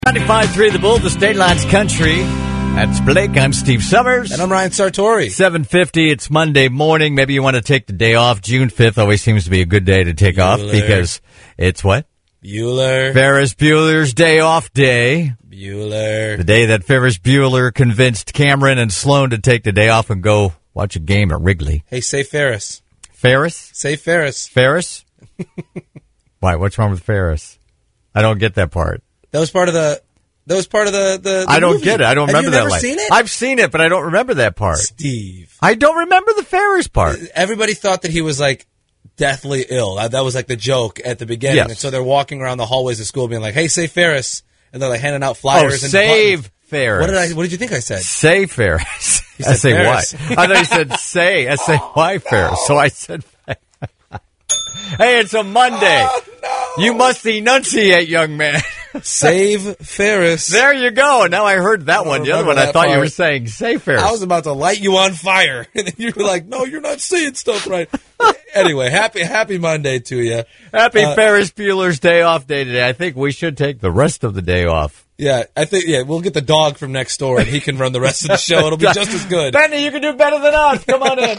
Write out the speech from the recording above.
95.3 The Bull, the State Lines Country. That's Blake. I'm Steve Summers. And I'm Ryan Sartori. 7:50. It's Monday morning. Maybe you want to take the day off. June 5th always seems to be a good day to take off because it's what? Bueller. Ferris Bueller's Day Off Day. Bueller. The day that Ferris Bueller convinced Cameron and Sloan to take the day off and go watch a game at Wrigley. Hey, say Ferris. Ferris? Say Ferris. Ferris? Why? What's wrong with Ferris? I don't get that part. That was part of the I don't movie. get it. I don't remember that. Have you never seen it? I've seen it, but I don't remember that part. Steve. I don't remember the Ferris part. Everybody thought that he was like deathly ill. That was like the joke at the beginning. Yes. And so they're walking around the hallways of school being like, hey, say Ferris. And they're like handing out flyers. And save buttons. Ferris. What did you think I said? Say Ferris. He said S-A-Y. Ferris. I thought he said say, S-A-Y Ferris. So I said, hey, it's a Monday. Oh, no. You must enunciate, young man. Save Ferris. There you go. Now I heard that one. The other one, I thought you were saying say Ferris. I was about to light you on fire. And then you were like, no, you're not saying stuff right. Anyway, happy Monday to you. Happy Ferris Bueller's Day Off Day today. I think we should take the rest of the day off. Yeah, we'll get the dog from next door and he can run the rest of the show. It'll be just as good. Benny, you can do better than us. Come on in.